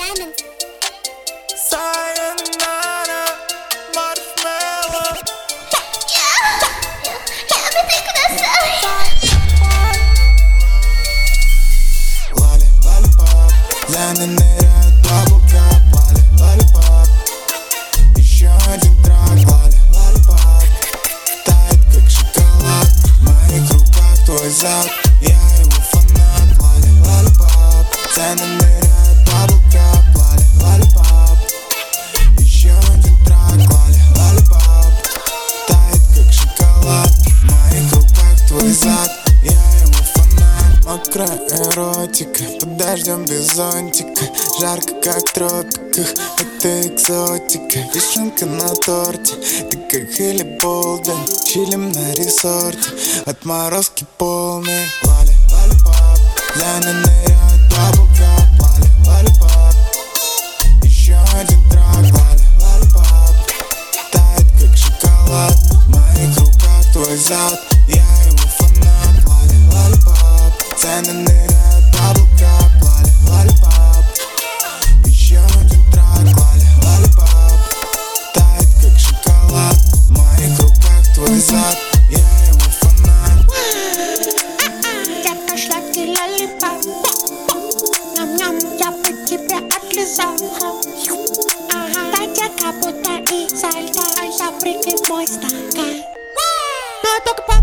Diamonds. Sayonara, marshmallow. やめてください。 Lolly, lollipop, Лена ныряет в облака. Lolly, lollipop, еще один трак. Lolly, lollipop, тает как шоколад. В моих руках твой зад, я его фанат. Lolly, lollipop, Лена ныряет в облака. Lolly, lollipop, еще один трак. Lolly, lollipop, тает как шоколад. В моих руках твой зад, я его фанат. Мокрая эротика, под дождем без зонтика. Жарко как в тропиках, это экзотика. Вишенка на торте, ты как Хелли Болден. Чилим на ресорте, отморозки полные. Лали, лалипап, Лена ныряет в облака. Лали, лалипап, еще один трак. Лали, лалипап, тает как шоколад. В моих руках твой зад, я его фанат. Лали, лалипап, цены ныряют в облака. Лали, лалипап, еще один трак. Лали, лалипап, тает как шоколад. В моих руках твой зад, я его фанат. Я пошла к лалипап. Ням-ням, я по тебе отлизал. Дайте как будто изо льда, запрыгни в мой стакан. Но только